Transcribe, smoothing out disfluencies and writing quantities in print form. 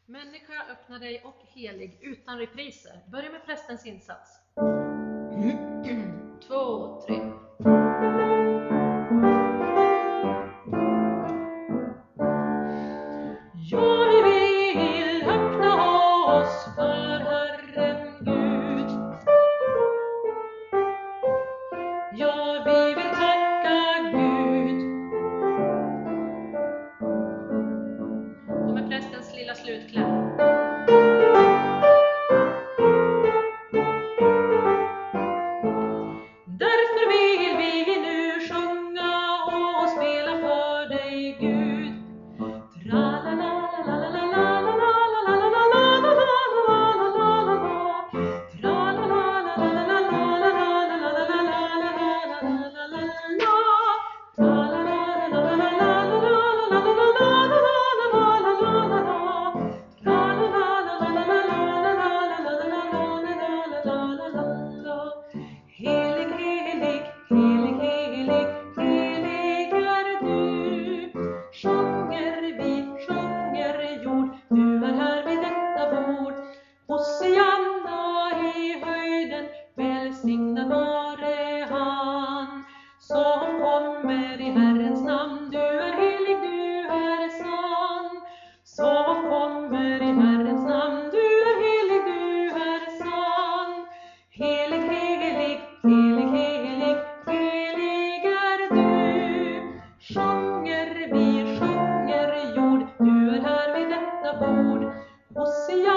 Människa, öppna dig och helig utan repriser. Börja med prästens insats. 2, 3. Ja, vi vill öppna oss för Herren Gud. Ja, vi vill tacka Gud. Och med prästens lilla slutkläm. Därför vill vi nu sjunga och spela för dig, Gud. Helig, helig, helig, helig, helig är du. Sjunger jord, du är här vid detta bord. Hosianna i höjden, välsignad vare han som kommer i Herrens namn. Du är helig, du är sann, som kommer i Herrens namn. Du är helig, du är sann. Helig, helig, helig, helig, helig är du. Sjunger jord, du är här vid detta bord. Hosianna